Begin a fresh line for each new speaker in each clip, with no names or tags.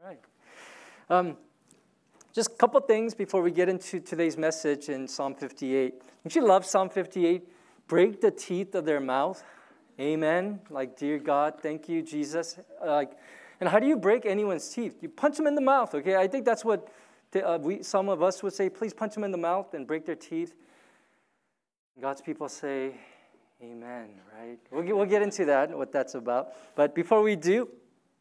right. Just a couple things before we get into today's message in Psalm 58. Don't you love Psalm 58? Break the teeth of their mouth. Amen. Like, dear God, thank you, Jesus. And how do you break anyone's teeth? You punch them in the mouth, okay? I think that's what some of us would say. Please punch them in the mouth and break their teeth. God's people say, amen, right? We'll get into that, what that's about. But before we do,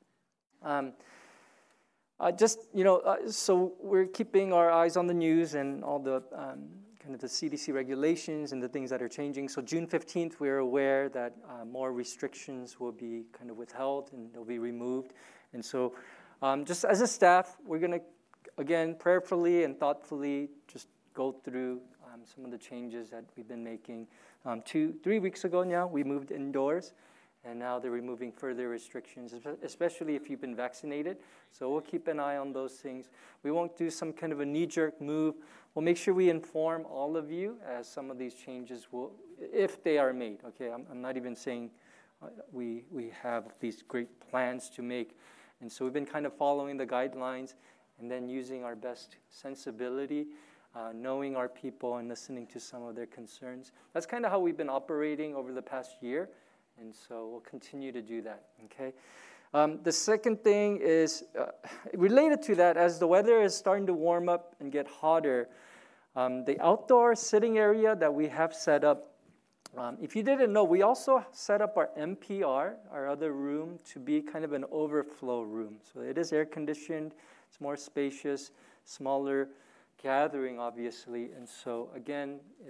so we're keeping our eyes on the news and all the kind of the CDC regulations and the things that are changing. So June 15th, we're aware that more restrictions will be kind of withheld and they'll be removed. And so just as a staff, we're going to, again, prayerfully and thoughtfully just go through some of the changes that we've been making. 3 weeks ago now, we moved indoors. And now they're removing further restrictions, especially if you've been vaccinated. So we'll keep an eye on those things. We won't do some kind of a knee-jerk move. We'll make sure we inform all of you as some of these changes will, if they are made. Okay, I'm not even saying we have these great plans to make. And so we've been kind of following the guidelines and then using our best sensibility, knowing our people and listening to some of their concerns. That's kind of how we've been operating over the past year. And so we'll continue to do that, okay? The second thing is related to that, as the weather is starting to warm up and get hotter, the outdoor sitting area that we have set up, if you didn't know, we also set up our MPR, our other room, to be kind of an overflow room. So it is air conditioned, it's more spacious, smaller gathering, obviously. And so again, if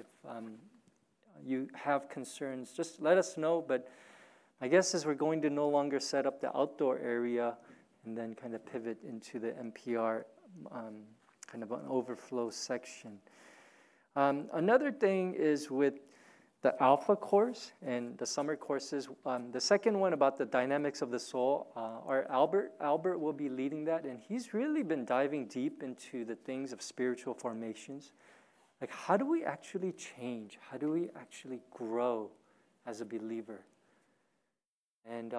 you have concerns, just let us know. But my guess is we're going to no longer set up the outdoor area and then kind of pivot into the MPR, kind of an overflow section. Another thing is with the Alpha course and the summer courses. The second one about the dynamics of the soul, our Albert will be leading that, and he's really been diving deep into the things of spiritual formations. Like, how do we actually change? How do we actually grow as a believer? And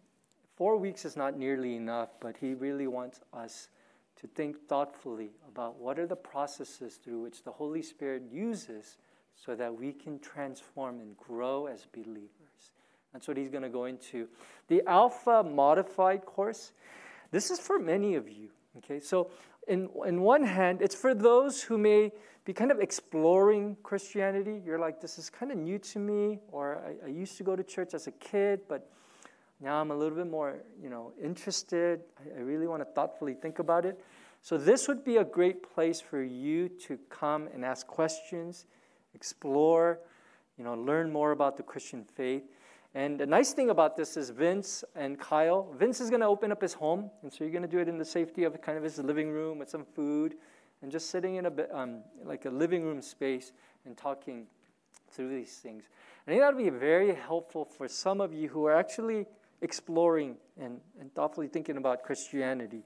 4 weeks is not nearly enough, but he really wants us to think thoughtfully about what are the processes through which the Holy Spirit uses so that we can transform and grow as believers. That's what he's going to go into. The Alpha Modified course, this is for many of you. Okay, so in one hand, it's for those who may be kind of exploring Christianity. You're like, this is kind of new to me, or I used to go to church as a kid, but now I'm a little bit more, interested. I really want to thoughtfully think about it. So this would be a great place for you to come and ask questions, explore, learn more about the Christian faith. And the nice thing about this is Vince and Kyle. Vince is going to open up his home, and so you're going to do it in the safety of kind of his living room with some food, and just sitting in like a living room space and talking through these things. I think that would be very helpful for some of you who are actually exploring and thoughtfully thinking about Christianity.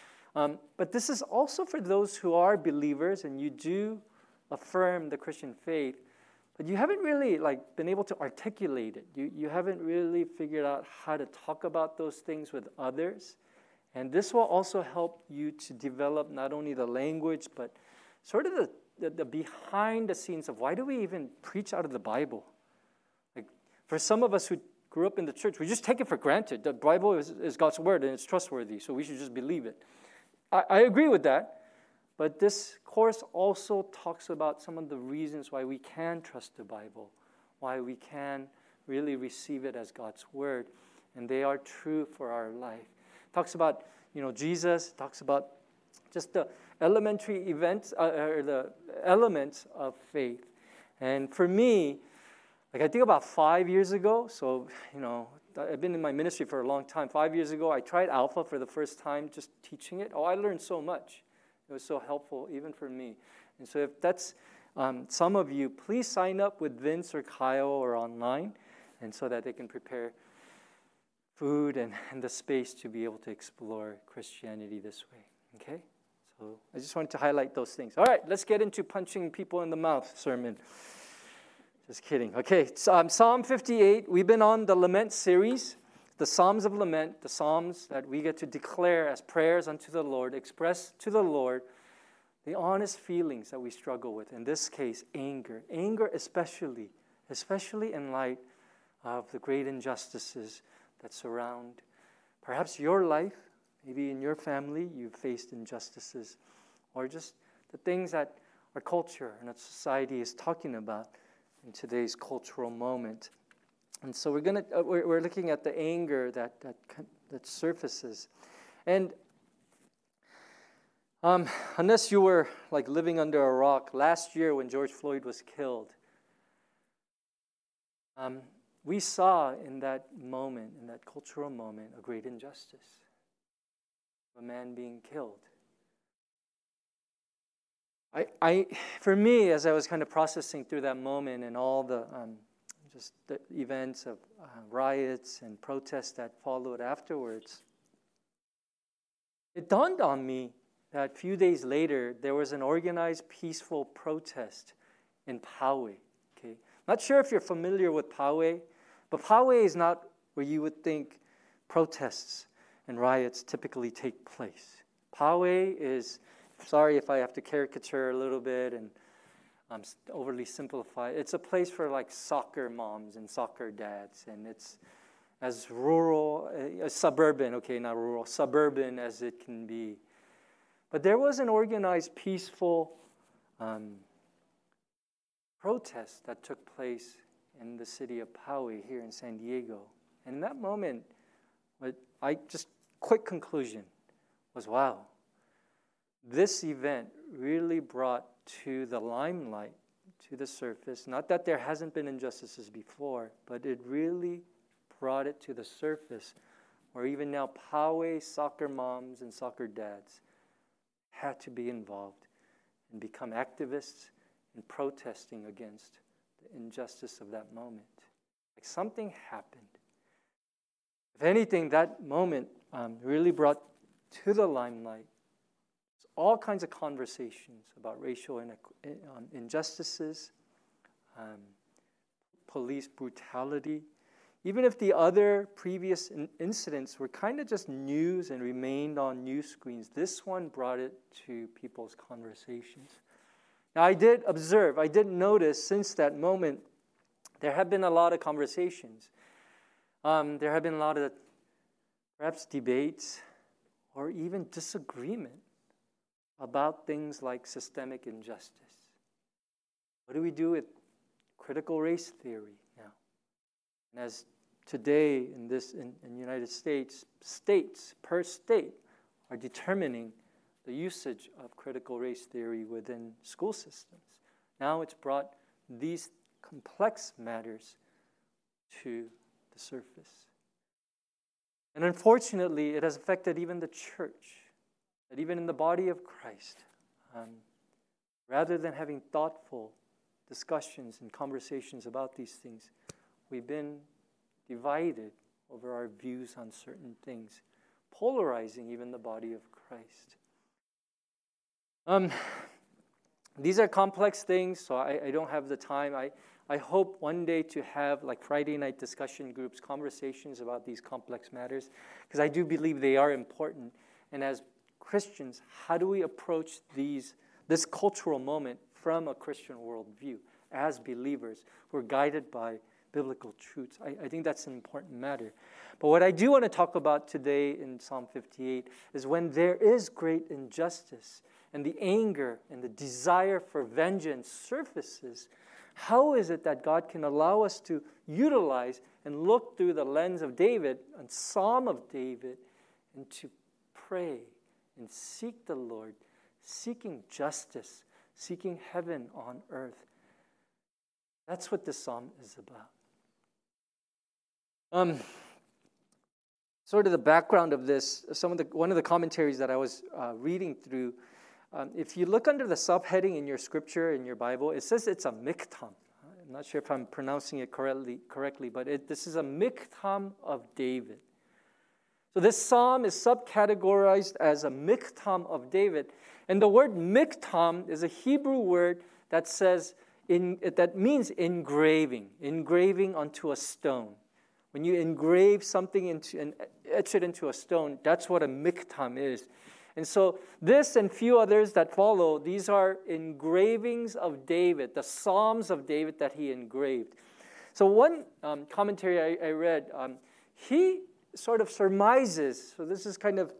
But this is also for those who are believers and you do affirm the Christian faith, but you haven't really been able to articulate it. You haven't really figured out how to talk about those things with others. And this will also help you to develop not only the language, but sort of the behind the scenes of why do we even preach out of the Bible? Like, for some of us who grew up in the church, we just take it for granted. The Bible is God's word and it's trustworthy, so we should just believe it. I agree with that, but this course also talks about some of the reasons why we can trust the Bible, why we can really receive it as God's word, and they are true for our life. Talks about, Jesus, talks about just the elementary events, or the elements of faith. And for me, I think about 5 years ago, so, I've been in my ministry for a long time. 5 years ago, I tried Alpha for the first time, just teaching it. I learned so much. It was so helpful, even for me. And so if that's some of you, please sign up with Vince or Kyle or online, and so that they can prepare food and the space to be able to explore Christianity this way, okay? So I just wanted to highlight those things. All right, let's get into punching people in the mouth sermon. Just kidding. Okay, Psalm 58, we've been on the Lament series the Psalms of Lament, the Psalms that we get to declare as prayers unto the Lord, express to the Lord the honest feelings that we struggle with. In this case, anger. Anger especially in light of the great injustices that surround perhaps your life. Maybe in your family you've faced injustices, or just the things that our culture and our society is talking about in today's cultural moment. And so we're looking at the anger that surfaces. And unless you were like living under a rock, last year when George Floyd was killed, we saw in that moment, in that cultural moment, a great injustice. A man being killed. For me, as I was kind of processing through that moment and all the just the events of riots and protests that followed afterwards, it dawned on me that a few days later there was an organized, peaceful protest in Poway. Okay, not sure if you're familiar with Poway, but Poway is not where you would think protests and riots typically take place. Poway is, sorry if I have to caricature a little bit and overly simplify, it's a place for like soccer moms and soccer dads, and it's as rural, suburban as it can be. But there was an organized, peaceful protest that took place in the city of Poway here in San Diego. And in that moment, quick conclusion was, wow, this event really brought to the limelight, to the surface, not that there hasn't been injustices before, but it really brought it to the surface where even now Poway soccer moms and soccer dads had to be involved and become activists in protesting against the injustice of that moment. Like something happened. If anything, that moment really brought to the limelight all kinds of conversations about racial injustices, police brutality. Even if the other previous incidents were kind of just news and remained on news screens, this one brought it to people's conversations. Now, I did notice since that moment, there have been a lot of conversations. There have been a lot of perhaps debates or even disagreement about things like systemic injustice. What do we do with critical race theory now? And as today in the United States, states per state are determining the usage of critical race theory within school systems. Now it's brought these complex matters to the surface. And unfortunately, it has affected even the church, that even in the body of Christ, rather than having thoughtful discussions and conversations about these things, we've been divided over our views on certain things, polarizing even the body of Christ. These are complex things, so I don't have the time. I hope one day to have like Friday night discussion groups, conversations about these complex matters, because I do believe they are important. And as Christians, how do we approach this cultural moment from a Christian worldview as believers who are guided by biblical truths? I think that's an important matter. But what I do want to talk about today in Psalm 58 is when there is great injustice and the anger and the desire for vengeance surfaces, how is it that God can allow us to utilize and look through the lens of David, and Psalm of David, and to pray and seek the Lord, seeking justice, seeking heaven on earth? That's what this psalm is about. Sort of the background of this, one of the commentaries that I was reading through, if you look under the subheading in your scripture, in your Bible, it says it's a miktam. I'm not sure if I'm pronouncing it correctly, but this is a miktam of David. So this psalm is subcategorized as a miktam of David. And the word miktam is a Hebrew word that says that means engraving onto a stone. When you engrave something into and etch it into a stone, that's what a miktam is. And so this and few others that follow, these are engravings of David, the Psalms of David that he engraved. So one commentary I read, he sort of surmises, so this is kind of,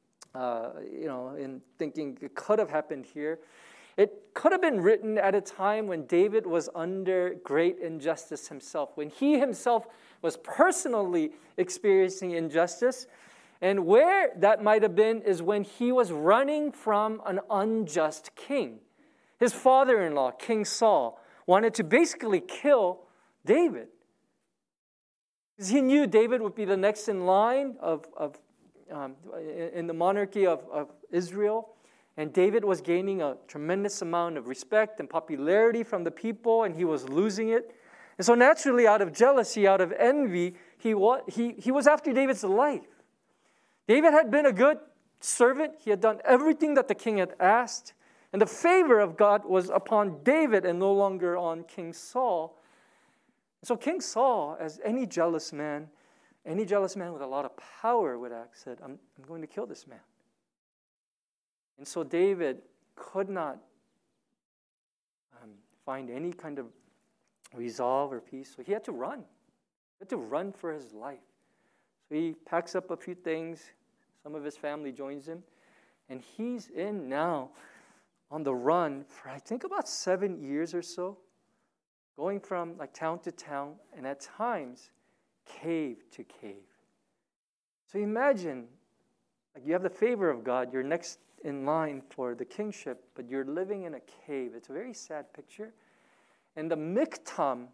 in thinking it could have happened here. It could have been written at a time when David was under great injustice himself, when he himself was personally experiencing injustice. And where that might have been is when he was running from an unjust king. His father-in-law, King Saul, wanted to basically kill David. Because he knew David would be the next in line in the monarchy of Israel. And David was gaining a tremendous amount of respect and popularity from the people, and he was losing it. And so naturally, out of jealousy, out of envy, he was after David's life. David had been a good servant. He had done everything that the king had asked. And the favor of God was upon David and no longer on King Saul. So King Saul, as any jealous man with a lot of power would have said, I'm going to kill this man. And so David could not find any kind of resolve or peace. So he had to run. He had to run for his life. So he packs up a few things. Some of his family joins him. And he's in now on the run for, I think, about 7 years or so. Going from like town to town, and at times, cave to cave. So imagine, like you have the favor of God, you're next in line for the kingship, but you're living in a cave. It's a very sad picture. And the miktam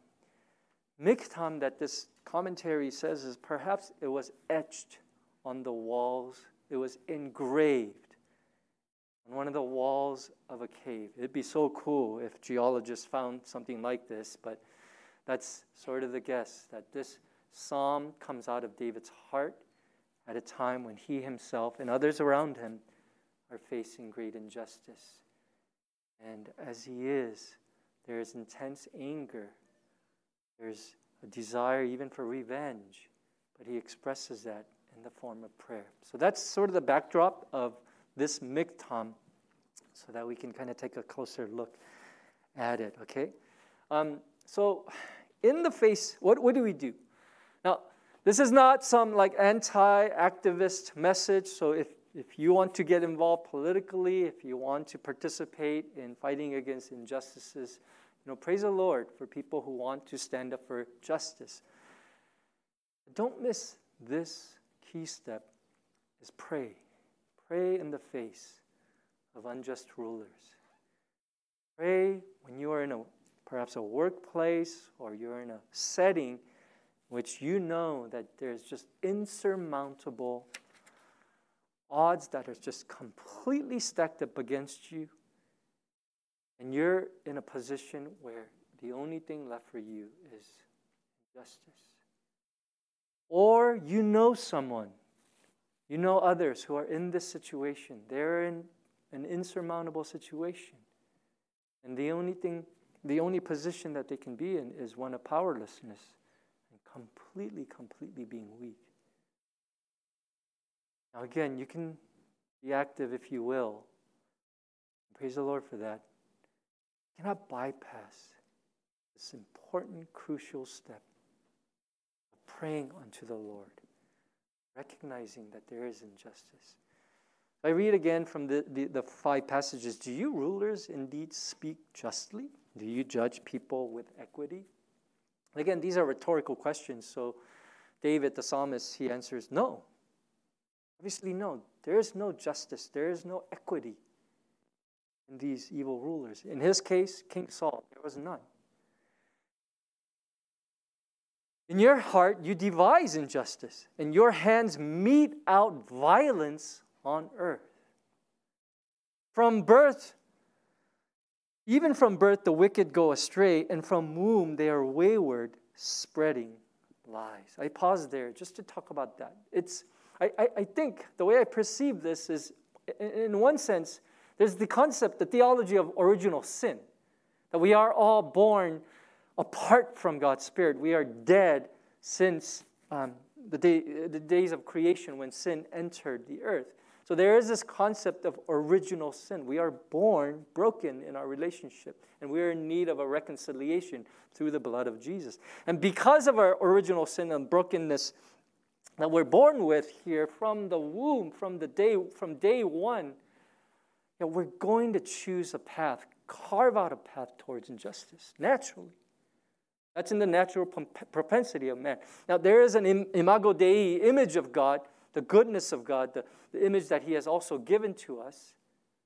that this commentary says is perhaps it was etched on the walls. It was engraved on one of the walls of a cave. It'd be so cool if geologists found something like this, but that's sort of the guess, that this psalm comes out of David's heart at a time when he himself and others around him are facing great injustice. And as he is, there is intense anger. There's a desire even for revenge, but he expresses that in the form of prayer. So that's sort of the backdrop of this miktam, so that we can kind of take a closer look at it, okay? So in the face, what do we do? Now, this is not some like anti-activist message, so if you want to get involved politically, if you want to participate in fighting against injustices, praise the Lord for people who want to stand up for justice. Don't miss this key step, is pray. Pray in the face of unjust rulers. Pray when you are in perhaps a workplace, or you're in a setting which you know that there's just insurmountable odds that are just completely stacked up against you, and you're in a position where the only thing left for you is justice. Or you know someone, you know others who are in this situation. They're in an insurmountable situation. And the only position that they can be in is one of powerlessness and completely being weak. Now again, you can be active if you will. Praise the Lord for that. You cannot bypass this important, crucial step of praying unto the Lord, recognizing that there is injustice. I read again from the 5 passages. Do you rulers indeed speak justly? Do you judge people with equity? Again, these are rhetorical questions. So David, the psalmist, he answers, no. Obviously, no. There is no justice. There is no equity in these evil rulers. In his case, King Saul, there was none. In your heart, you devise injustice, and your hands mete out violence on earth. Even from birth, the wicked go astray, and from womb they are wayward, spreading lies. I pause there just to talk about that. I think the way I perceive this is, in one sense, there's the concept, the theology of original sin, that we are all born apart from God's Spirit. We are dead since the days of creation when sin entered the earth. So there is this concept of original sin. We are born broken in our relationship, and we are in need of a reconciliation through the blood of Jesus. And because of our original sin and brokenness that we're born with here from the womb, from day one, we're going to choose a path, carve out a path towards injustice, naturally. That's in the natural propensity of man. Now, there is an imago Dei, image of God, the goodness of God, the image that He has also given to us.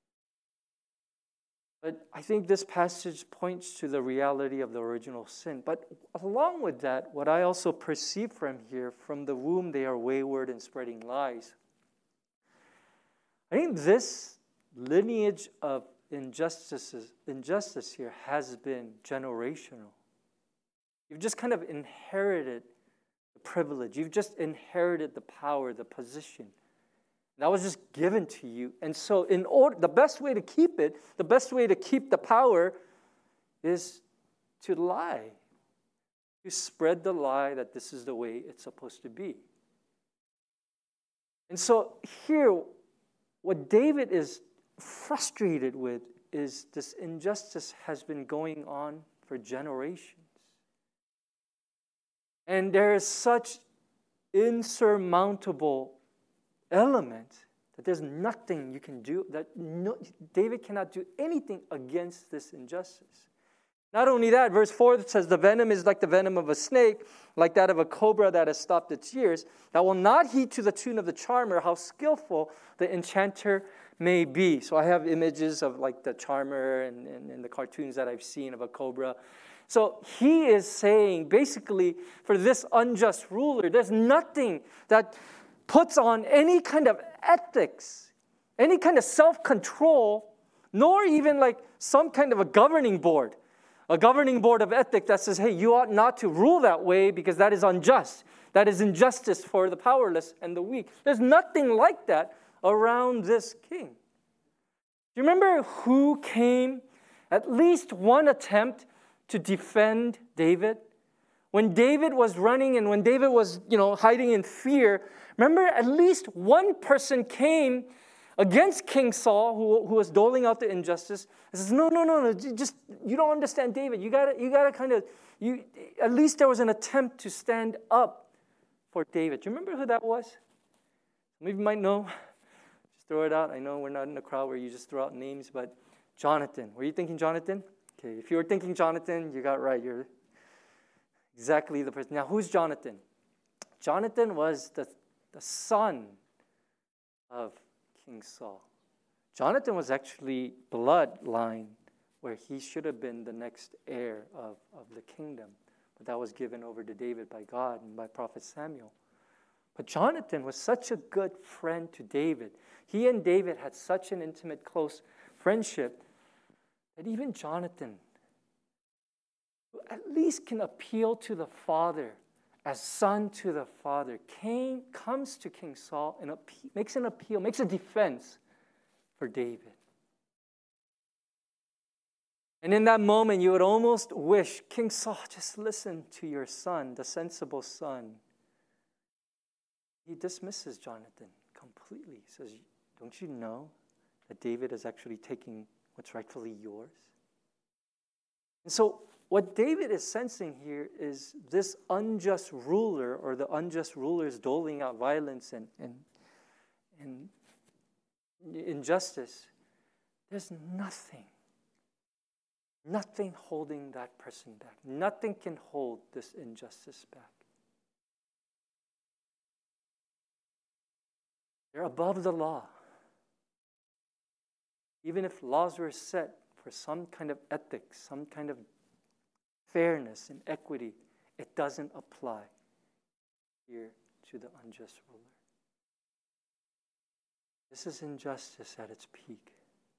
But I think this passage points to the reality of the original sin. But along with that, what I also perceive from here, from the womb they are wayward and spreading lies. I think this lineage of injustice here has been generational. You've just kind of inherited the privilege. You've just inherited the power, the position. That was just given to you. And so the best way to keep it, the best way to keep the power is to lie. To spread the lie that this is the way it's supposed to be. And so here, what David is frustrated with is this injustice has been going on for generations. And there is such insurmountable element that there's nothing you can do, David cannot do anything against this injustice. Not only that, verse 4 says, the venom is like the venom of a snake, like that of a cobra that has stopped its ears, that will not heed to the tune of the charmer, how skillful the enchanter may be. So I have images of like the charmer and the cartoons that I've seen of a cobra. So he is saying, basically, for this unjust ruler, there's nothing that puts on any kind of ethics, any kind of self-control, nor even like some kind of a governing board of ethics that says, hey, you ought not to rule that way because that is unjust. That is injustice for the powerless and the weak. There's nothing like that around this king. Do you remember who came, at least one attempt to defend David? When David was running and when David was, hiding in fear, remember at least one person came against King Saul who was doling out the injustice and says, no, just, you don't understand David. You gotta kind of, at least there was an attempt to stand up for David. Do you remember who that was? Some of you might know. Just throw it out. I know we're not in a crowd where you just throw out names, but Jonathan. Were you thinking Jonathan? Okay, if you were thinking Jonathan, you got it right. You're exactly the person. Now, who's Jonathan? Jonathan was the son of King Saul. Jonathan was actually bloodline where he should have been the next heir of the kingdom. But that was given over to David by God and by Prophet Samuel. But Jonathan was such a good friend to David. He and David had such an intimate, close friendship that even Jonathan, who at least can appeal to the father as son to the father, comes to King Saul and makes an appeal, makes a defense for David. And in that moment, you would almost wish, King Saul, just listen to your son, the sensible son. He dismisses Jonathan completely. He says, don't you know that David is actually taking what's rightfully yours? And so what David is sensing here is this unjust ruler or the unjust rulers doling out violence and injustice. There's nothing holding that person back. Nothing can hold this injustice back. They're above the law. Even if laws were set for some kind of ethics, some kind of fairness and equity, it doesn't apply here to the unjust ruler. This is injustice at its peak.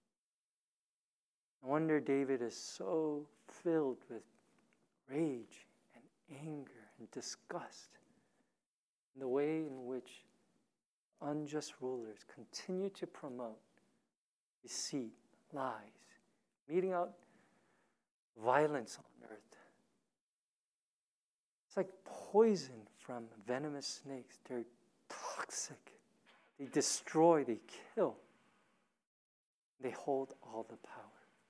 No wonder David is so filled with rage and anger and disgust in the way in which unjust rulers continue to promote deceit, lies, meting out violence on earth. It's like poison from venomous snakes. They're toxic. They destroy, they kill. They hold all the power.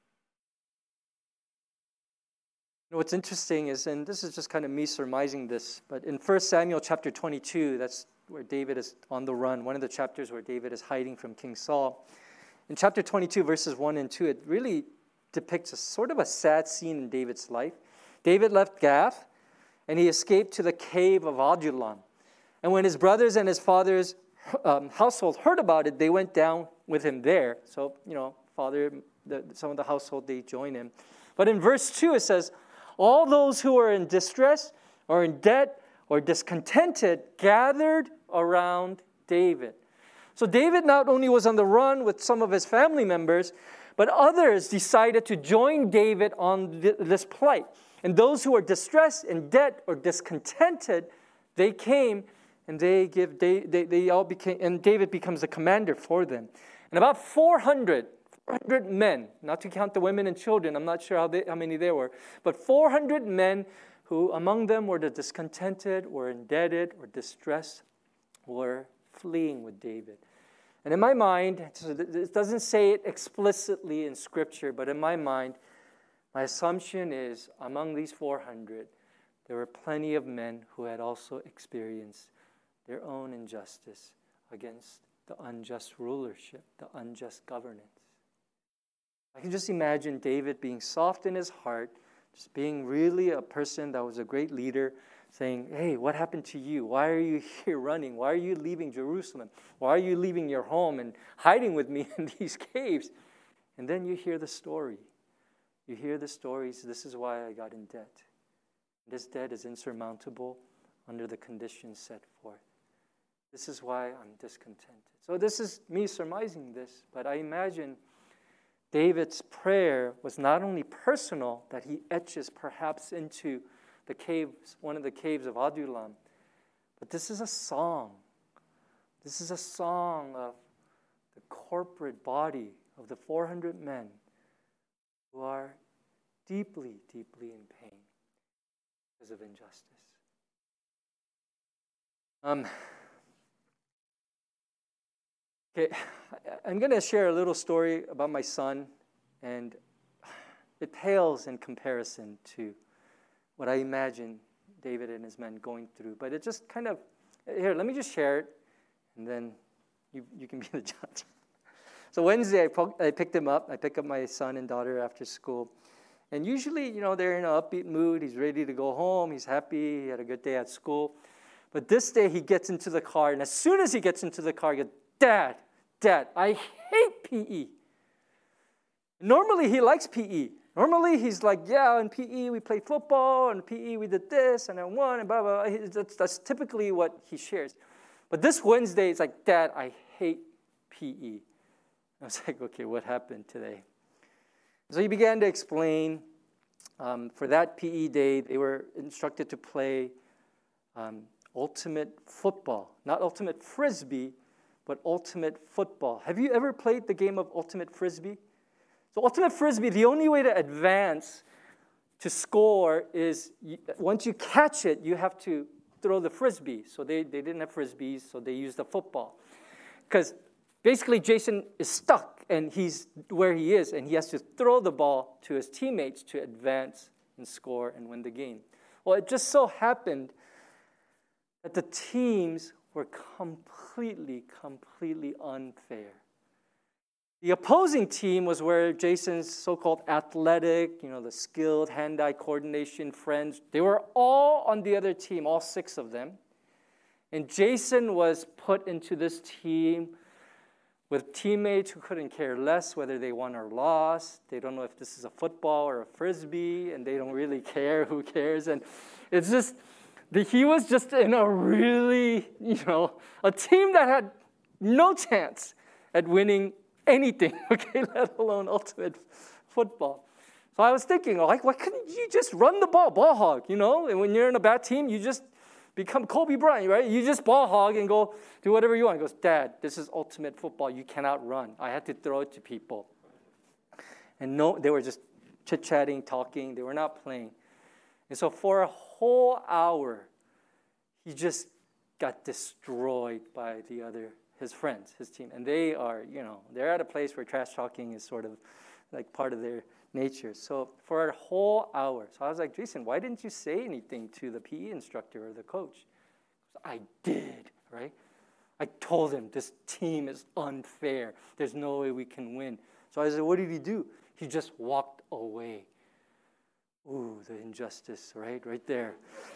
You know, what's interesting is, and this is just kind of me surmising this, but in 1 Samuel chapter 22, that's where David is on the run, one of the chapters where David is hiding from King Saul. In chapter 22, verses 1 and 2, it really depicts a sort of a sad scene in David's life. David left Gath, and he escaped to the cave of Adullam. And when his brothers and his father's household heard about it, they went down with him there. So, some of the household, they join him. But in verse 2, it says, all those who are in distress or in debt or discontented gathered around David. So David not only was on the run with some of his family members, but others decided to join David on this plight. And those who are distressed, in debt, or discontented, they came and they all became, and David becomes the commander for them. And about 400 men, not to count the women and children, I'm not sure how many there were, but 400 men who among them were the discontented, were indebted, or distressed, were fleeing with David. And in my mind, it doesn't say it explicitly in Scripture, but in my mind, my assumption is among these 400, there were plenty of men who had also experienced their own injustice against the unjust rulership, the unjust governance. I can just imagine David being soft in his heart, just being really a person that was a great leader, saying, hey, what happened to you? Why are you here running? Why are you leaving Jerusalem? Why are you leaving your home and hiding with me in these caves? And then you hear the story. You hear the stories, this is why I got in debt. This debt is insurmountable under the conditions set forth. This is why I'm discontented. So this is me surmising this, but I imagine David's prayer was not only personal, that he etches perhaps into the caves, one of the caves of Adullam, but this is a song. This is a song of the corporate body of the 400 men who are deeply, deeply in pain because of injustice. Okay, I'm going to share a little story about my son, and it pales in comparison to what I imagine David and his men going through. But it just kind of, here, let me just share it, and then you can be the judge. So Wednesday, I picked him up. I pick up my son and daughter after school. And usually, they're in an upbeat mood. He's ready to go home. He's happy. He had a good day at school. But this day, he gets into the car, and as soon as he gets into the car, he goes, Dad, I hate PE. Normally, he likes PE. Normally, he's like, yeah, in PE, we played football, and PE, we did this, and I won, and blah, blah, blah. That's typically what he shares. But this Wednesday, it's like, Dad, I hate PE. I was like, okay, what happened today? So he began to explain. For that PE day, they were instructed to play ultimate football. Not ultimate frisbee, but ultimate football. Have you ever played the game of ultimate frisbee? So ultimate frisbee, the only way to advance to score is once you catch it, you have to throw the frisbee. So they didn't have frisbees, so they used the football. Because basically Jason is stuck, and he's where he is, and he has to throw the ball to his teammates to advance and score and win the game. Well, it just so happened that the teams were completely unfair. The opposing team was where Jason's so-called athletic, the skilled hand-eye coordination friends, they were all on the other team, all 6 of them. And Jason was put into this team with teammates who couldn't care less whether they won or lost. They don't know if this is a football or a frisbee, and they don't really care. Who cares? And it's just, he was just in a really, a team that had no chance at winning anything, okay, let alone ultimate football. So I was thinking, why couldn't you just run the ball hog, And when you're in a bad team, you just become Kobe Bryant, right? You just ball hog and go do whatever you want. He goes, Dad, this is ultimate football. You cannot run. I had to throw it to people. And no, they were just chit-chatting, talking. They were not playing. And so for a whole hour, he just got destroyed by his friends, his team. And they are, they're at a place where trash talking is sort of like part of their nature. So for a whole hour, so I was like, Jason, why didn't you say anything to the PE instructor or the coach? I did, right? I told him this team is unfair. There's no way we can win. So I said, what did he do? He just walked away. Ooh, the injustice, right? Right there.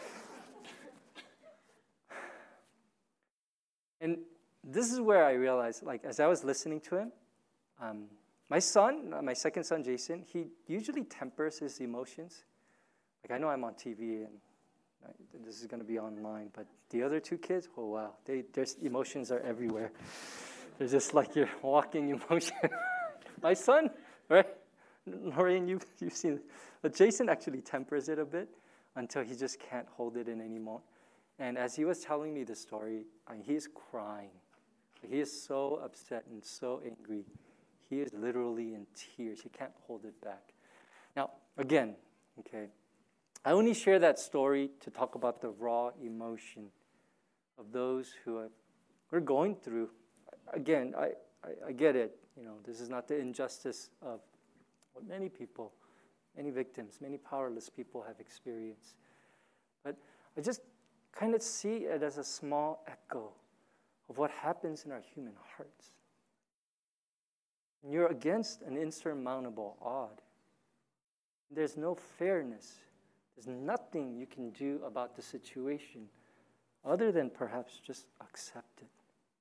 And this is where I realized, like, as I was listening to him, my second son, Jason, he usually tempers his emotions. Like, I know I'm on TV and this is going to be online, but the other two kids, oh, wow, their emotions are everywhere. They're just like your walking emotion. My son, right? Noreen, you've seen it. But Jason actually tempers it a bit until he just can't hold it in anymore. And as he was telling me the story, he's crying. He is so upset and so angry. He is literally in tears. He can't hold it back. Now, again, okay, I only share that story to talk about the raw emotion of those who are going through. Again, I get it. This is not the injustice of what many people, many victims, many powerless people have experienced. But I just kind of see it as a small echo of what happens in our human hearts. When you're against an insurmountable odd, there's no fairness. There's nothing you can do about the situation other than perhaps just accept it.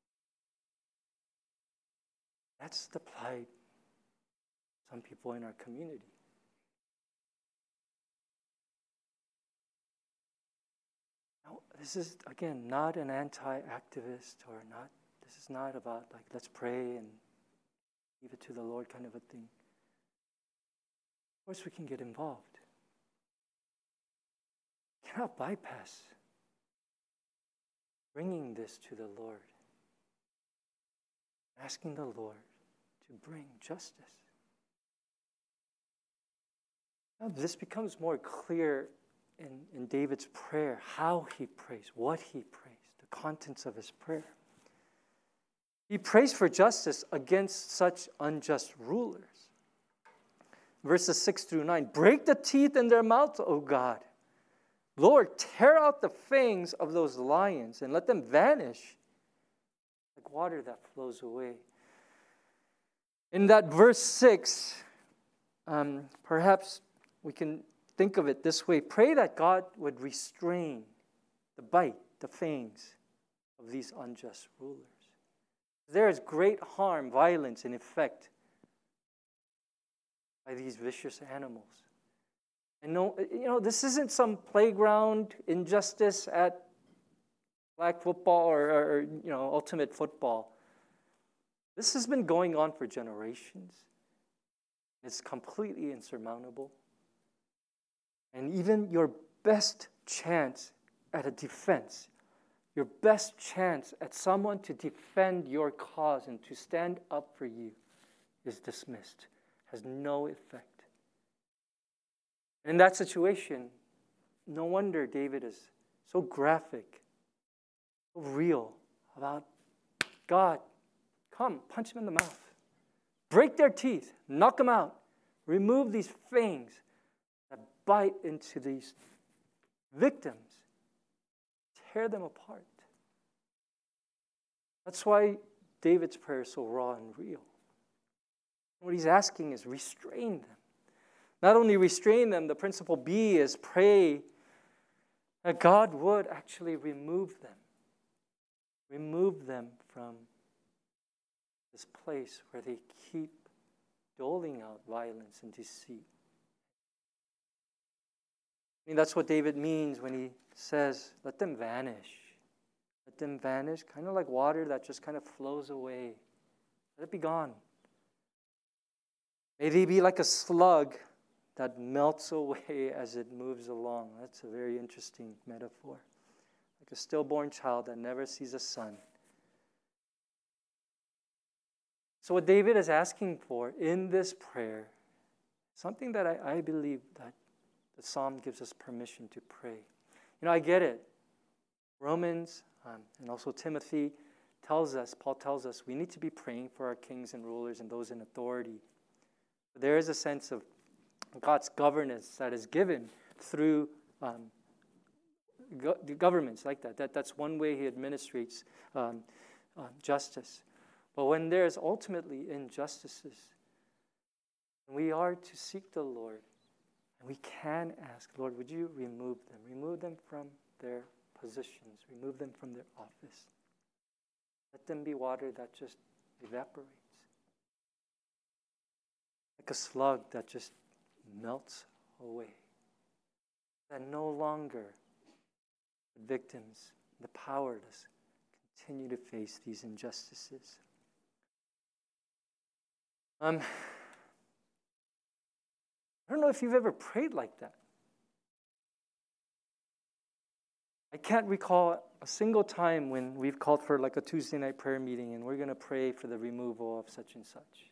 That's the plight of some people in our community. Now, this is, again, not an anti-activist this is not about, like, let's pray and leave it to the Lord kind of a thing. Of course, we can get involved. Cannot bypass bringing this to the Lord, asking the Lord to bring justice. Now, this becomes more clear in David's prayer, how he prays, what he prays, the contents of his prayer. He prays for justice against such unjust rulers. Verses 6 through 9, break the teeth in their mouths, O God. Lord, tear out the fangs of those lions and let them vanish like water that flows away. In that verse 6, perhaps we can think of it this way. Pray that God would restrain the bite, the fangs of these unjust rulers. There is great harm, violence, and effect by these vicious animals. And this isn't some playground injustice at flag football or ultimate football. This has been going on for generations. It's completely insurmountable. And even your best chance at a defense, your best chance at someone to defend your cause and to stand up for you is dismissed, has no effect. In that situation, no wonder David is so graphic, so real about God, come, punch them in the mouth. Break their teeth, knock them out. Remove these fangs that bite into these victims. Tear them apart. That's why David's prayer is so raw and real. What he's asking is restrain them. Not only restrain them, the principle B is pray that God would actually remove them. Remove them from this place where they keep doling out violence and deceit. That's what David means when he says, let them vanish. Let them vanish, kind of like water that just kind of flows away. Let it be gone. May they be like a slug that melts away as it moves along. That's a very interesting metaphor. Like a stillborn child that never sees the sun. So what David is asking for in this prayer, something that I believe that the psalm gives us permission to pray. I get it. Romans and also Timothy Paul tells us we need to be praying for our kings and rulers and those in authority. There is a sense of God's governance that is given through governments like that. That's one way he administrates justice. But when there's ultimately injustices, we are to seek the Lord, and we can ask, Lord, would you remove them? Remove them from their positions. Remove them from their office. Let them be water that just evaporates. Like a slug that just melts away. That no longer the victims, the powerless, continue to face these injustices. I don't know if you've ever prayed like that. I can't recall a single time when we've called for like a Tuesday night prayer meeting and we're going to pray for the removal of such and such.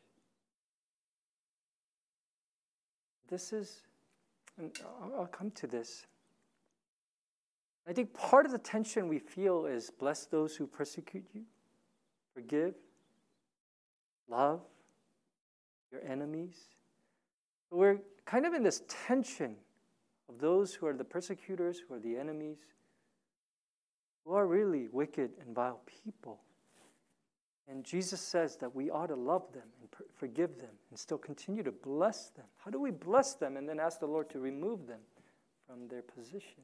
This is, and I'll come to this. I think part of the tension we feel is bless those who persecute you, forgive, love your enemies. But we're kind of in this tension of those who are the persecutors, who are the enemies, who are really wicked and vile people. And Jesus says that we ought to love them and forgive them and still continue to bless them. How do we bless them and then ask the Lord to remove them from their positions?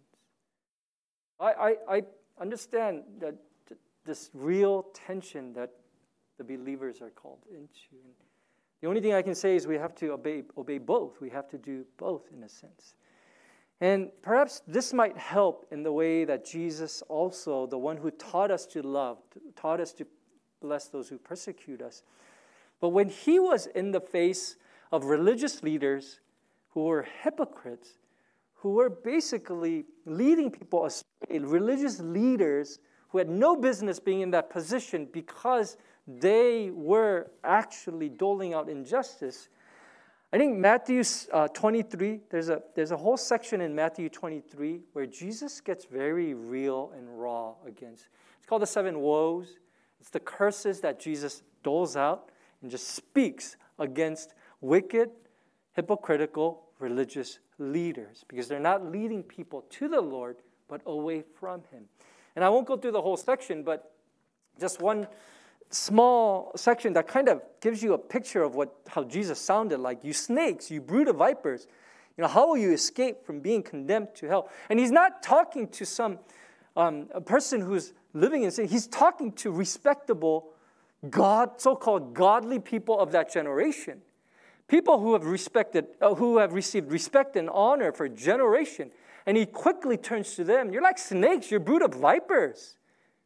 I understand that this real tension that the believers are called into. And the only thing I can say is we have to obey both. We have to do both in a sense. And perhaps this might help in the way that Jesus also, the one who taught us to love, taught us to bless those who persecute us. But when he was in the face of religious leaders who were hypocrites, who were basically leading people astray, religious leaders who had no business being in that position because they were actually doling out injustice. I think Matthew 23, there's a whole section in Matthew 23 where Jesus gets very real and raw against. It's called the 7 woes. It's the curses that Jesus doles out and just speaks against wicked, hypocritical religious leaders because they're not leading people to the Lord but away from him. And I won't go through the whole section, but just one small section that kind of gives you a picture of how Jesus sounded like. You snakes, you brood of vipers, how will you escape from being condemned to hell? And he's not talking to some a person who's living in sin. He's talking to respectable so-called godly people of that generation. People who have received respect and honor for a generation. And he quickly turns to them. You're like snakes, you're brood of vipers.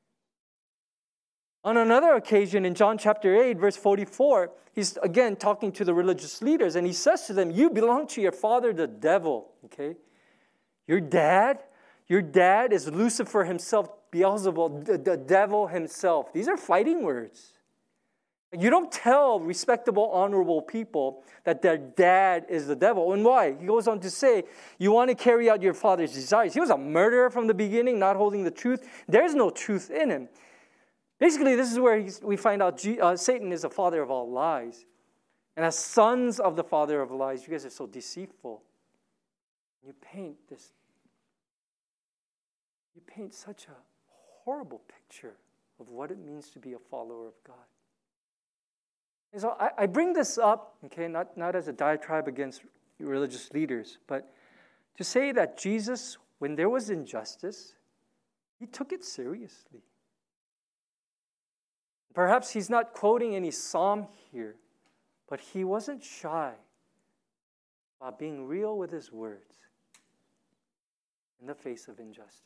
On another occasion, in John chapter 8, verse 44, he's again talking to the religious leaders, and he says to them, you belong to your father, the devil, okay? Your dad is Lucifer himself, Beelzebub, the devil himself. These are fighting words. You don't tell respectable, honorable people that their dad is the devil. And why? He goes on to say, you want to carry out your father's desires. He was a murderer from the beginning, not holding the truth. There's no truth in him. Basically, this is where we find out Satan is the father of all lies. And as sons of the father of lies, you guys are so deceitful. You paint such a horrible picture of what it means to be a follower of God. And so I bring this up, okay, not as a diatribe against religious leaders, but to say that Jesus, when there was injustice, he took it seriously. Perhaps he's not quoting any psalm here, but he wasn't shy about being real with his words in the face of injustice.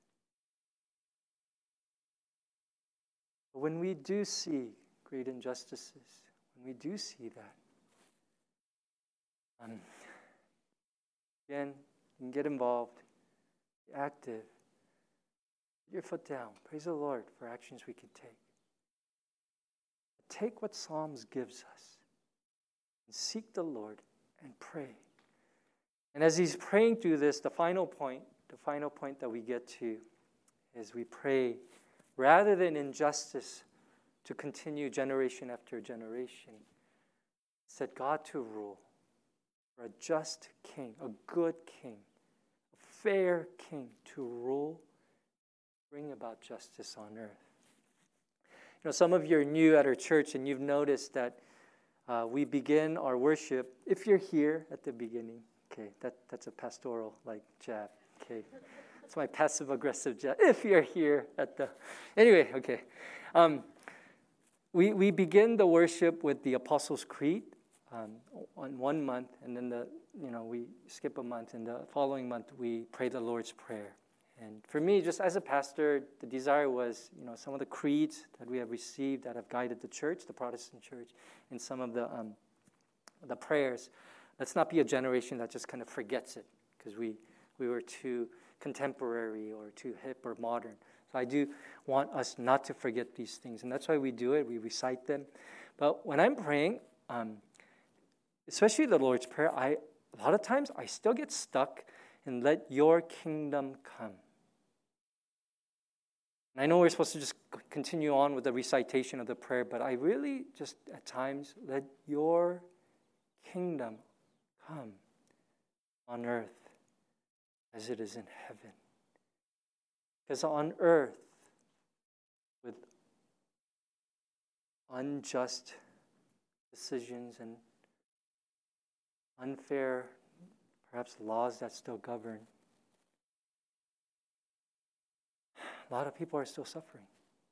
But when we do see great injustices, when we do see that, again, you can get involved, be active, put your foot down. Praise the Lord for actions we can take. Take what Psalms gives us and seek the Lord and pray. And as he's praying through this, the final point that we get to is we pray, rather than injustice to continue generation after generation, set God to rule, for a just king, a good king, a fair king to rule, bring about justice on earth. Some of you are new at our church, and you've noticed that we begin our worship. If you're here at the beginning, okay, that's a pastoral jab. Okay, it's my passive-aggressive jab. If you're here at the, anyway, okay, we begin the worship with the Apostles' Creed on 1 month, and then we skip a month, and the following month we pray the Lord's Prayer. And for me, just as a pastor, the desire was, some of the creeds that we have received that have guided the church, the Protestant church, and some of the prayers. Let's not be a generation that just kind of forgets it because we were too contemporary or too hip or modern. So I do want us not to forget these things, and that's why we do it. We recite them. But when I'm praying, especially the Lord's Prayer, a lot of times I still get stuck in "Let your kingdom come." And I know we're supposed to just continue on with the recitation of the prayer, but I really just at times, let your kingdom come on earth as it is in heaven. Because on earth, with unjust decisions and unfair, perhaps laws that still govern, a lot of people are still suffering.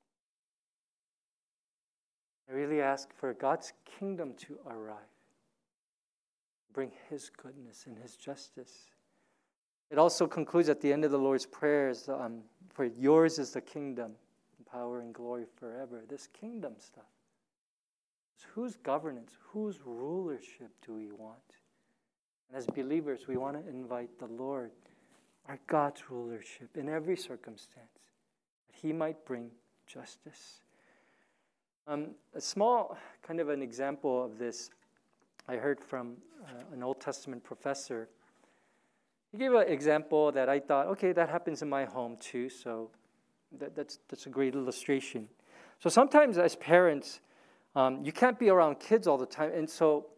I really ask for God's kingdom to arrive, bring His goodness and His justice. It also concludes at the end of the Lord's prayers, for yours is the kingdom, power and glory forever. This kingdom stuff. Whose governance, whose rulership do we want? And as believers, we want to invite the Lord, our God's rulership in every circumstance, that He might bring justice. A small kind of an example of this I heard from an Old Testament professor. He gave an example that I thought, okay, that happens in my home too, so that's a great illustration. So sometimes as parents, you can't be around kids all the time, and so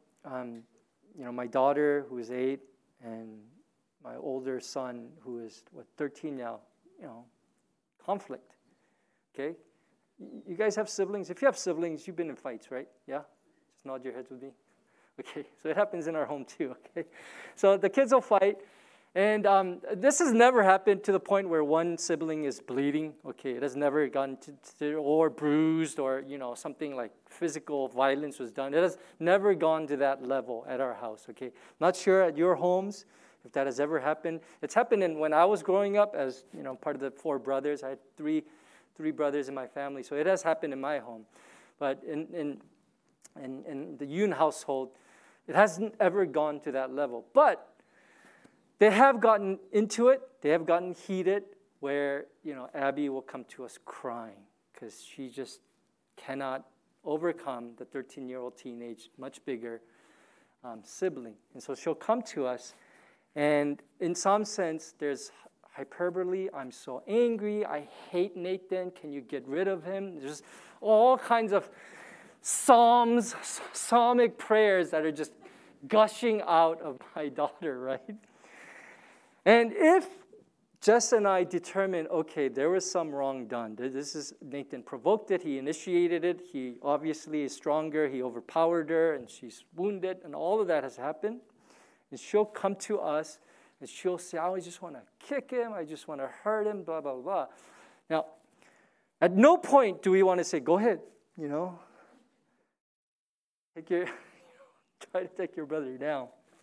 my daughter, who is 8, and my older son, who is 13 now, conflict. Okay, you guys have siblings. If you have siblings, you've been in fights, right? Yeah, just nod your heads with me. Okay, so it happens in our home too. Okay, so the kids will fight. And this has never happened to the point where one sibling is bleeding. Okay, it has never gotten to or bruised or something like physical violence was done. It has never gone to that level at our house. Okay, not sure at your homes if that has ever happened. It's happened when I was growing up as part of the 4 brothers. I had three brothers in my family, so it has happened in my home. But in the Yoon household, it hasn't ever gone to that level. But they have gotten into it. They have gotten heated where, Abby will come to us crying because she just cannot overcome the 13-year-old teenage, much bigger sibling. And so she'll come to us, and in some sense, there's hyperbole. I'm so angry. I hate Nathan. Can you get rid of him? There's all kinds of psalmic prayers that are just gushing out of my daughter, right? And if Jess and I determine, okay, there was some wrong done. This is Nathan provoked it. He initiated it. He obviously is stronger. He overpowered her, and she's wounded, and all of that has happened. And she'll come to us, and she'll say, I just want to kick him. I just want to hurt him, blah, blah, blah. Now, at no point do we want to say, go ahead, try to take your brother down.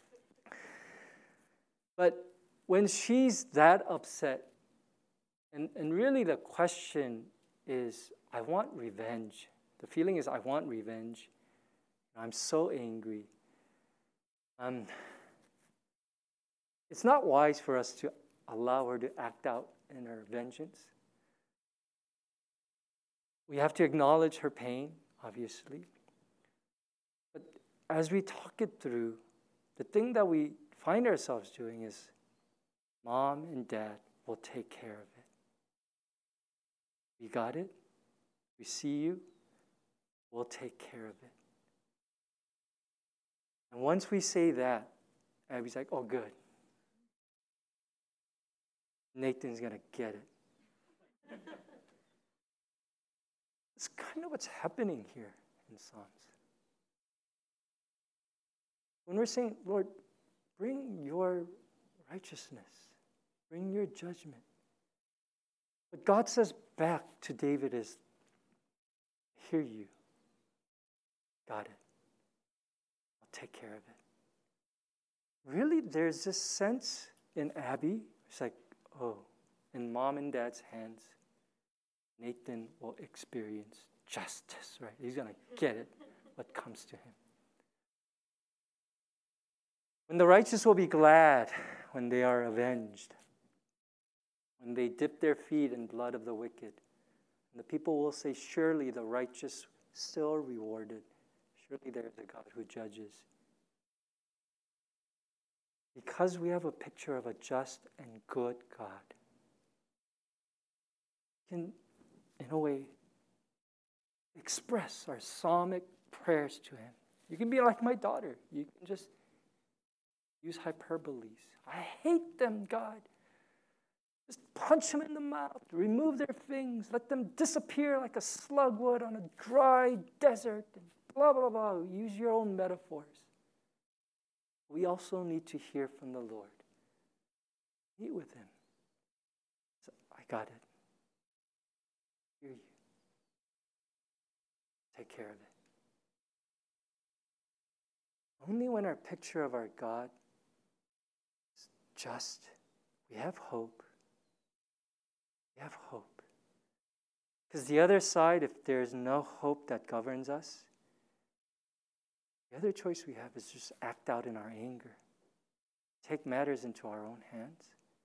But when she's that upset, and really the question is, I want revenge. The feeling is, I want revenge. I'm so angry. It's not wise for us to allow her to act out in her vengeance. We have to acknowledge her pain, obviously. But as we talk it through, the thing that we find ourselves doing is, Mom and Dad will take care of it. We got it. We see you. We'll take care of it. And once we say that, Abby's like, oh, good. Nathan's going to get it. It's kind of what's happening here in Psalms. When we're saying, Lord, bring your righteousness, bring your judgment. What God says back to David is, I hear you. Got it. I'll take care of it. Really, there's this sense in Abby, it's like, oh, in mom and dad's hands, Nathan will experience justice, right? He's going to get it, what comes to him. When the righteous will be glad when they are avenged, when they dip their feet in blood of the wicked. And the people will say, surely the righteous still rewarded. Surely there is a God who judges. Because we have a picture of a just and good God, we can, in a way, express our psalmic prayers to him. You can be like my daughter. You can just use hyperboles. I hate them, God. Just punch them in the mouth. Remove their fangs. Let them disappear like a slug would on a dry desert. And blah, blah, blah. Use your own metaphors. We also need to hear from the Lord. Meet with him. So, I got it. Hear you. Take care of it. Only when our picture of our God is just, we have hope. We have hope. Because the other side, if there's no hope that governs us, the other choice we have is just act out in our anger. Take matters into our own hands.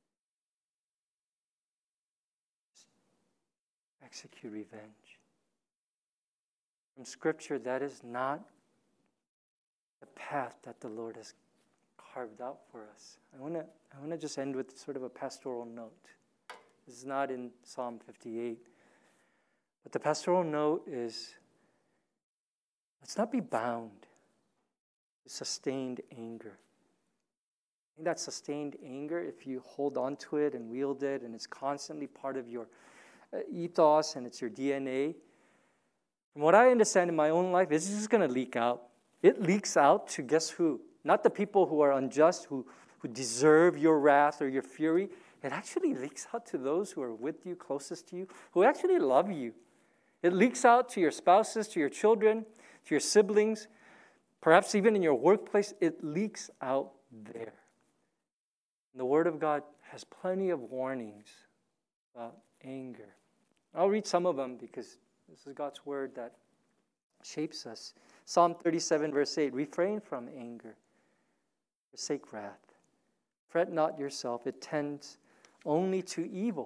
Just execute revenge. From Scripture, that is not the path that the Lord has carved out for us. I want to just end with sort of a pastoral note. This is not in Psalm 58. But the pastoral note is, let's not be bound to sustained anger. I think that sustained anger, if you hold on to it and wield it, and it's constantly part of your ethos and it's your DNA, from what I understand in my own life, it's just going to leak out. It leaks out to guess who? Not the people who are unjust, who deserve your wrath or your fury. It actually leaks out to those who are with you, closest to you, who actually love you. It leaks out to your spouses, to your children, to your siblings, perhaps even in your workplace. It leaks out there. And the Word of God has plenty of warnings about anger. I'll read some of them because this is God's Word that shapes us. Psalm 37, verse 8, refrain from anger, forsake wrath. Fret not yourself, it tends only to evil.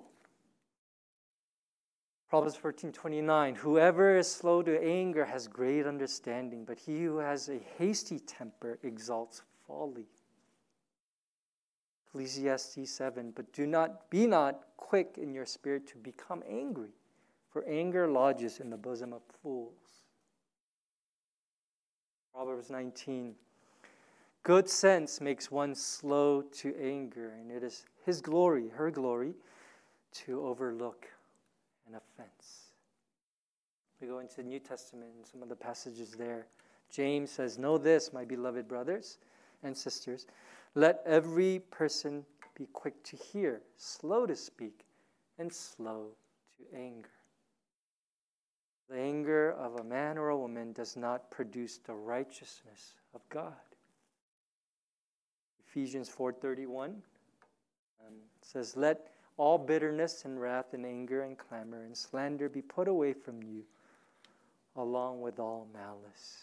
Proverbs 14:29, whoever is slow to anger has great understanding, but he who has a hasty temper exalts folly. Ecclesiastes 7, but be not quick in your spirit to become angry, for anger lodges in the bosom of fools. Proverbs 19, good sense makes one slow to anger, and it is his glory, her glory, to overlook an offense. We go into the New Testament and some of the passages there. James says, know this, my beloved brothers and sisters, let every person be quick to hear, slow to speak, and slow to anger. The anger of a man or a woman does not produce the righteousness of God. Ephesians 4:31 says, let all bitterness and wrath and anger and clamor and slander be put away from you, along with all malice.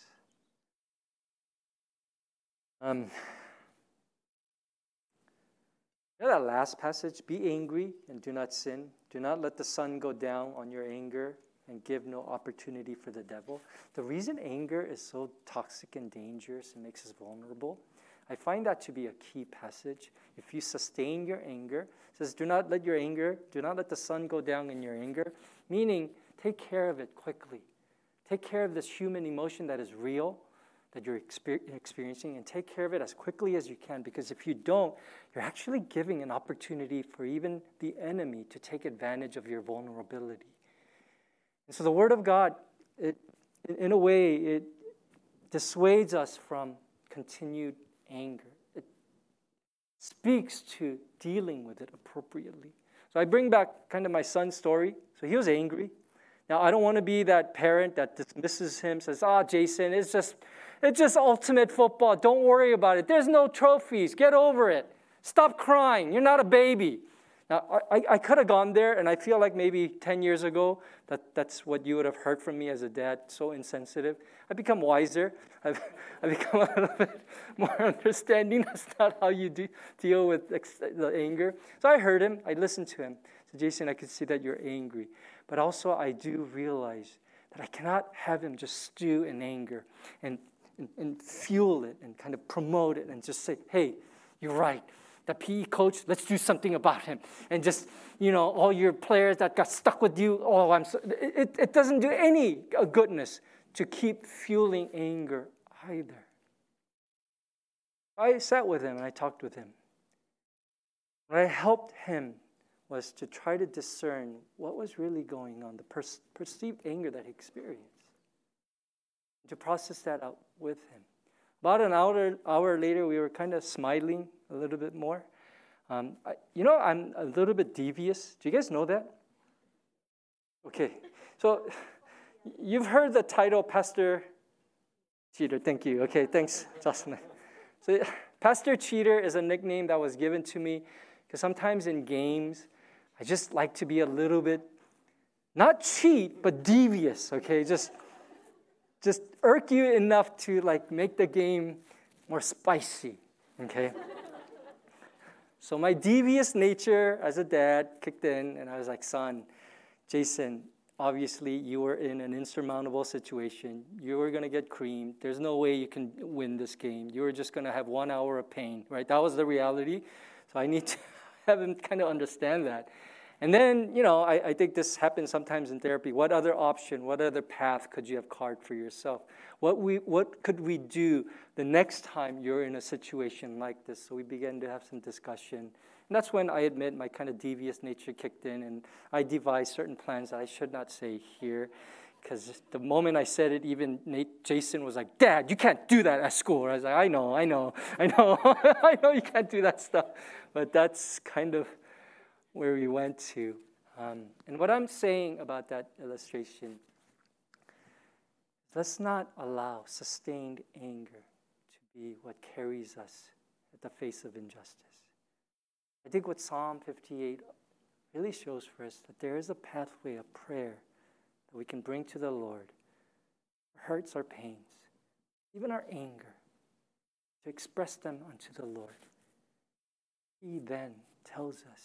That last passage, be angry and do not sin. Do not let the sun go down on your anger and give no opportunity for the devil. The reason anger is so toxic and dangerous and makes us vulnerable, I find that to be a key passage. If you sustain your anger, it says, do not let the sun go down in your anger, meaning take care of it quickly. Take care of this human emotion that is real, that you're experiencing, and take care of it as quickly as you can, because if you don't, you're actually giving an opportunity for even the enemy to take advantage of your vulnerability. And so the Word of God, in a way, it dissuades us from continued anger. It speaks to dealing with it appropriately. So I bring back kind of my son's story. So he was angry. Now, I don't want to be that parent that dismisses him, says, Jason, it's just ultimate football. Don't worry about it. There's no trophies. Get over it. Stop crying. You're not a baby. Now, I could have gone there, and I feel like maybe 10 years ago, that's what you would have heard from me as a dad, so insensitive. I've become wiser. I've become a little bit more understanding. That's not how you deal with the anger. So I heard him. I listened to him. So, Jason, I can see that you're angry. But also, I do realize that I cannot have him just stew in anger and fuel it and kind of promote it and just say, hey, you're right. The PE coach, let's do something about him. And just, all your players that got stuck with you, it doesn't do any goodness to keep fueling anger either. I sat with him and I talked with him. What I helped him was to try to discern what was really going on, the perceived anger that he experienced, and to process that out with him. About an hour later, we were kind of smiling a little bit more. I'm a little bit devious. Do you guys know that? Okay. So you've heard the title Pastor Cheater. Thank you. Okay, thanks, Jocelyn. So Pastor Cheater is a nickname that was given to me because sometimes in games, I just like to be a little bit, not cheat, but devious, okay? Just irk you enough to make the game more spicy, okay? So my devious nature as a dad kicked in, and I was like, son, Jason, obviously you were in an insurmountable situation. You were going to get creamed. There's no way you can win this game. You were just going to have 1 hour of pain, right? That was the reality. So I need to have him kind of understand that. And then, I think this happens sometimes in therapy. What other option, what other path could you have carved for yourself? What could we do the next time you're in a situation like this? So we began to have some discussion. And that's when I admit my kind of devious nature kicked in, and I devised certain plans that I should not say here. Because the moment I said it, even Jason was like, Dad, you can't do that at school. I was like, I know. I know you can't do that stuff. But that's kind of where we went to. And what I'm saying about that illustration, let's not allow sustained anger to be what carries us at the face of injustice. I think what Psalm 58 really shows for us that there is a pathway of prayer that we can bring to the Lord, our hurts, our pains, even our anger, to express them unto the Lord. He then tells us,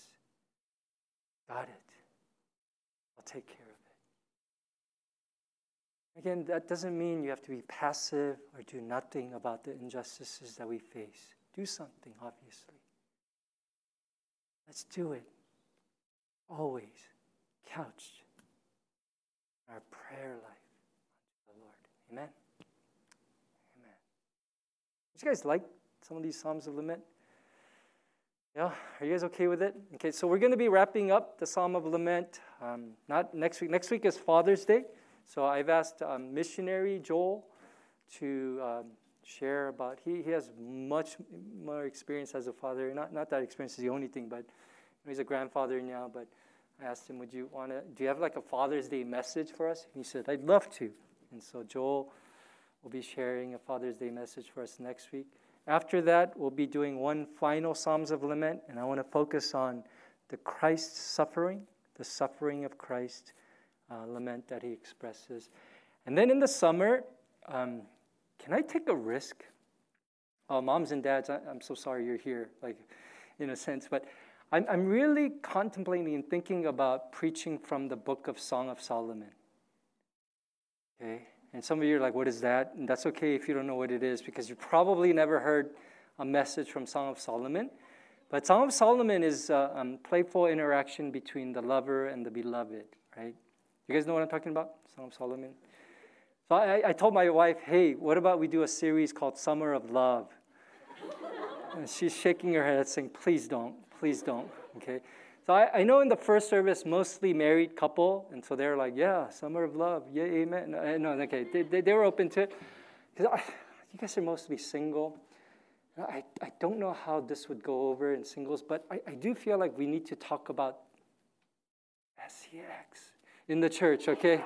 got it. I'll take care of it. Again, that doesn't mean you have to be passive or do nothing about the injustices that we face. Do something, obviously. Let's do it. Always couched in our prayer life unto the Lord. Amen? Amen. Did you guys like some of these Psalms of Lament? Yeah, are you guys okay with it? Okay, so we're going to be wrapping up the Psalm of Lament. Not next week. Next week is Father's Day. So I've asked missionary Joel to share about, he has much more experience as a father. Not that experience is the only thing, but he's a grandfather now. But I asked him, do you have a Father's Day message for us? And he said, I'd love to. And so Joel will be sharing a Father's Day message for us next week. After that, we'll be doing one final Psalms of Lament, and I want to focus on the Christ's suffering, the suffering of Christ, lament that he expresses. And then in the summer, can I take a risk? Moms and dads, I'm so sorry you're here, in a sense, but I'm really contemplating and thinking about preaching from the book of Song of Solomon. Okay? And some of you are like, what is that? And that's okay if you don't know what it is, because you probably never heard a message from Song of Solomon. But Song of Solomon is a playful interaction between the lover and the beloved, right? You guys know what I'm talking about? Song of Solomon. So I told my wife, hey, what about we do a series called Summer of Love? And she's shaking her head saying, please don't, okay? So I know in the first service, mostly married couple, and so they're like, yeah, Summer of Love, yeah, amen. No, okay, they were open to it. Because you guys are mostly single. I don't know how this would go over in singles, but I do feel like we need to talk about sex in the church, okay?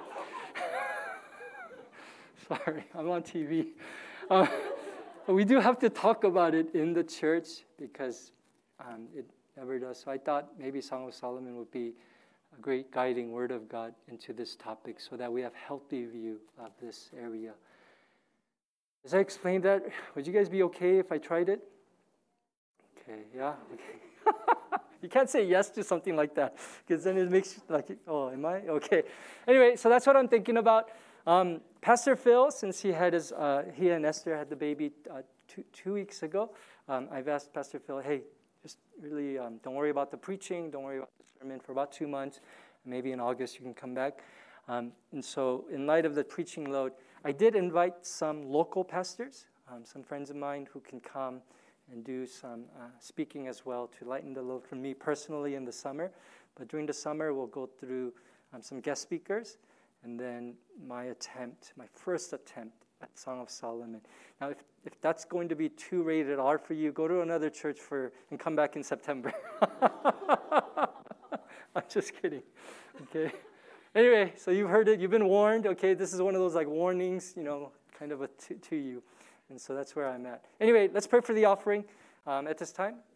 Sorry, I'm on TV. We do have to talk about it in the church because it never does. So I thought maybe Song of Solomon would be a great guiding word of God into this topic so that we have healthy view of this area. As I explained that, would you guys be okay if I tried it? Okay, yeah? Okay. You can't say yes to something like that because then it makes you like, oh, am I? Okay. Anyway, so that's what I'm thinking about. Pastor Phil, since he and Esther had the baby 2 weeks ago, I've asked Pastor Phil, hey, just really don't worry about the preaching, don't worry about the sermon for about 2 months. Maybe in August you can come back. And so in light of the preaching load, I did invite some local pastors, some friends of mine who can come and do some speaking as well to lighten the load for me personally in the summer. But during the summer, we'll go through some guest speakers, and then my first attempt at Song of Solomon. Now, if that's going to be too rated R for you, go to another church and come back in September. I'm just kidding, okay? Anyway, so you've heard it, you've been warned, okay? This is one of those like warnings, kind of to you. And so that's where I'm at. Anyway, let's pray for the offering at this time.